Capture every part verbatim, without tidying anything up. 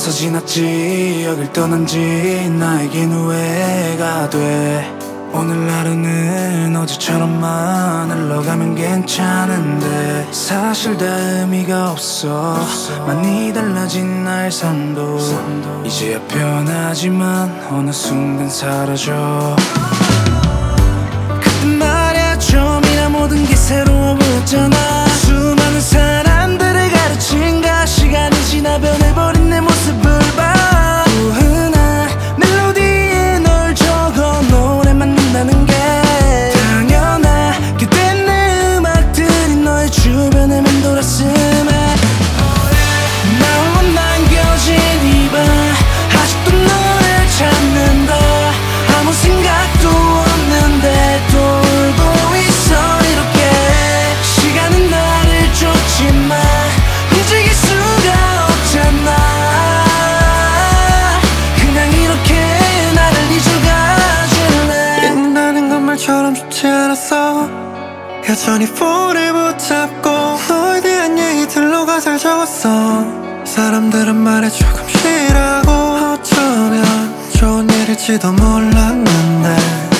벌써 지났지. 여길 떠난 지 나에겐 후회가 돼. 오늘 하루는 어제처럼만 흘러가면 괜찮은데 사실 다 의미가 없어. 많이 달라진 나의 삶도 이제야 변하지만 어느 순간 사라져. 그때 말야 처음이라 모든 게 새로워 보였잖아. 수많은 사람들을 가르친 가 시간이 지나 변해버린 내 모습을 봐. 우은한 멜로디에 널 적어 노래만 는다는 게 당연하게 된 내 음악들이 너의 주변에 맴돌아 스매. 나 홀로 남겨진 이 방 아직도 너를 찾는다. 아무 생각도 없는데 또 울고 있어. 이렇게 시간은 나를 쫓지만 움직일 수가 없잖아. 그냥 이렇게 나를 잊어가줄래. 옛날엔 건물처럼 좋지 않았어. 여전히 폰을 붙잡고 너에 대한 얘기들로 가사를 적었어. 사람들은 말해 조금 쉬라고. 어쩌면 좋은 일일지도 몰랐는데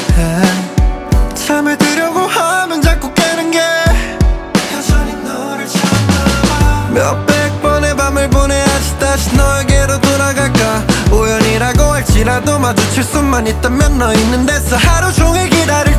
잠을 들려고 하면 자꾸 깨는 게 여전히 너를 찾나봐. 몇백 번의 밤을 보내야지 다시 너에게로 돌아갈까. 우연이라고 할지라도 마주칠 수만 있다면 너 있는 데서 하루 종일 기다릴